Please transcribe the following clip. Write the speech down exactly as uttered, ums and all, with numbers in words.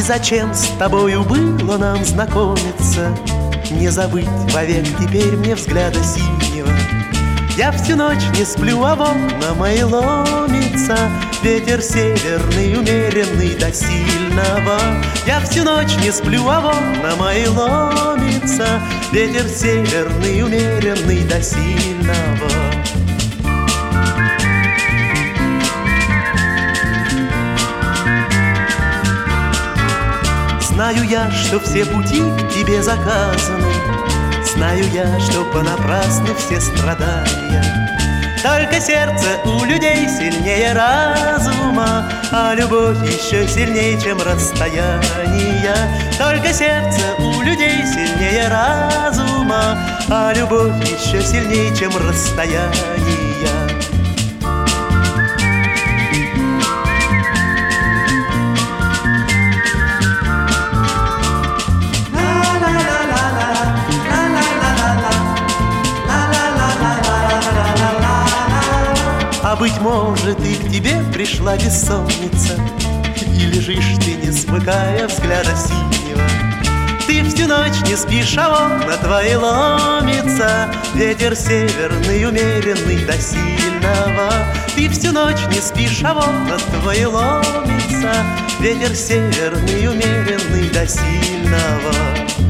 зачем с тобою было нам знакомиться? Не забыть вовек теперь мне взгляда синего. Я всю ночь не сплю, а в окна мои ломится ветер северный, умеренный до сильного. Я всю ночь не сплю, а в окна мои ломится ветер северный, умеренный до сильного. Знаю я, что все пути к тебе заказаны, знаю я, что понапрасну все страдания. Только сердце у людей сильнее разума, а любовь еще сильнее, чем расстояние. Только сердце у людей сильнее разума, а любовь еще сильнее, чем расстояние. А быть может, и к тебе пришла бессонница, и лежишь ты, не смыкая взгляда синего. Ты всю ночь не спишь, а окна твои ломится ветер северный, умеренный до сильного. Ты всю ночь не спишь, а окна твои ломится ветер северный, умеренный до сильного.